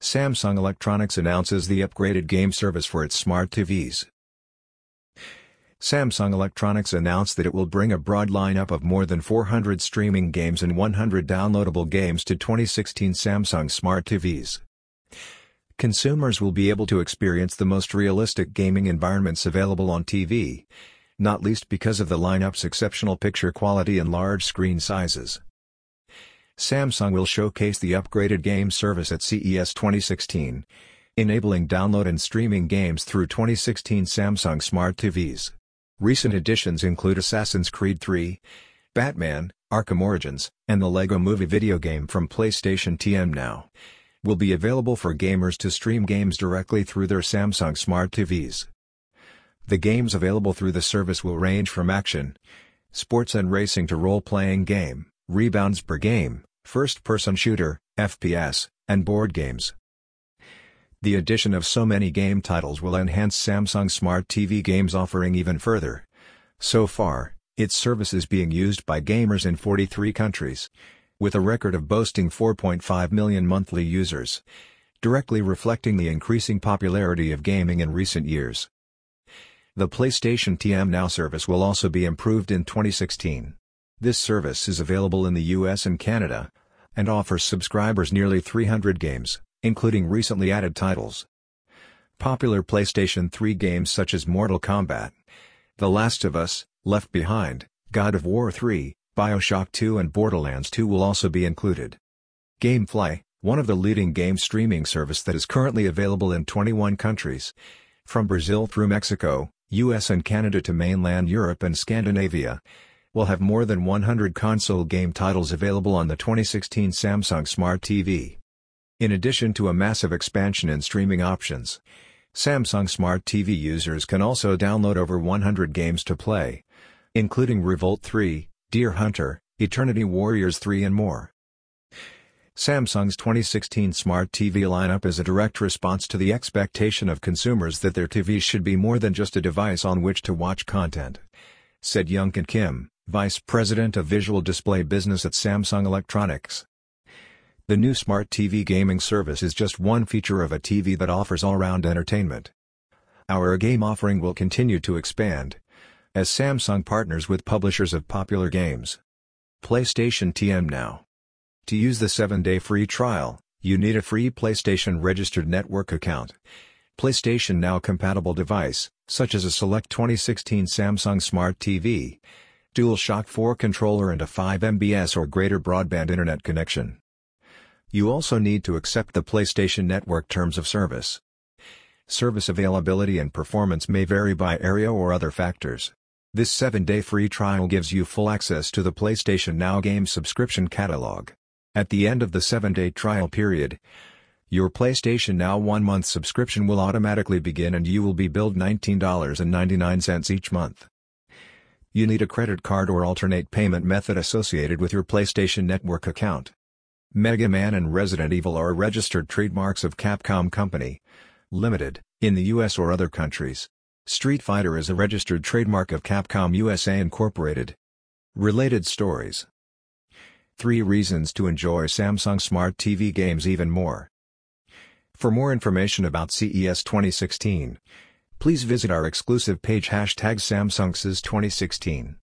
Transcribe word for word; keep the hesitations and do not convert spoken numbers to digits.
Samsung Electronics announces the upgraded game service for its smart T Vs. Samsung Electronics announced that it will bring a broad lineup of more than four hundred streaming games and one hundred downloadable games to twenty sixteen Samsung Smart T Vs. Consumers will be able to experience the most realistic gaming environments available on T V, not least because of the lineup's exceptional picture quality and large screen sizes. Samsung will showcase the upgraded game service at C E S twenty sixteen, enabling download and streaming games through twenty sixteen Samsung Smart T Vs. Recent additions include Assassin's Creed three, Batman: Arkham Origins, and the Lego Movie video game from PlayStation T M Now will be available for gamers to stream games directly through their Samsung Smart T Vs. The games available through the service will range from action, sports and racing to role-playing game, rebounds per game, first-person shooter, F P S, and board games. The addition of so many game titles will enhance Samsung Smart T V games offering even further. So far, its service is being used by gamers in forty-three countries, with a record of boasting four point five million monthly users, directly reflecting the increasing popularity of gaming in recent years. The PlayStation T M Now service will also be improved in twenty sixteen. This service is available in the U S and Canada, and offers subscribers nearly three hundred games, including recently added titles. Popular PlayStation three games such as Mortal Kombat, The Last of Us, Left Behind, God of War three, BioShock two and Borderlands two will also be included. Gamefly, one of the leading game streaming service that is currently available in twenty-one countries, from Brazil through Mexico, U S and Canada to mainland Europe and Scandinavia, will have more than one hundred console game titles available on the twenty sixteen Samsung Smart T V. In addition to a massive expansion in streaming options, Samsung Smart T V users can also download over one hundred games to play, including Revolt three, Deer Hunter, Eternity Warriors three and more. Samsung's twenty sixteen Smart T V lineup is a direct response to the expectation of consumers that their T Vs should be more than just a device on which to watch content, said Youngkin Kim, Vice President of Visual Display Business at Samsung Electronics. The new Smart T V gaming service is just one feature of a T V that offers all-round entertainment. Our game offering will continue to expand, as Samsung partners with publishers of popular games. PlayStation T M Now. To use the seven-day free trial, you need a free PlayStation registered network account, PlayStation Now compatible device, such as a select twenty sixteen Samsung Smart T V, DualShock four controller and a five megabits per second or greater broadband internet connection. You also need to accept the PlayStation Network terms of service. Service availability and performance may vary by area or other factors. This seven-day free trial gives you full access to the PlayStation Now game subscription catalog. At the end of the seven-day trial period, your PlayStation Now one-month subscription will automatically begin and you will be billed nineteen dollars and ninety-nine cents each month. You need a credit card or alternate payment method associated with your PlayStation Network account. Mega Man and Resident Evil are registered trademarks of Capcom Company Limited, in the U S or other countries. Street Fighter is a registered trademark of Capcom U S A Incorporated. Related stories. Three reasons to enjoy Samsung Smart T V games even more. For more information about C E S twenty sixteen, please visit our exclusive page hashtag Samsung's twenty sixteen.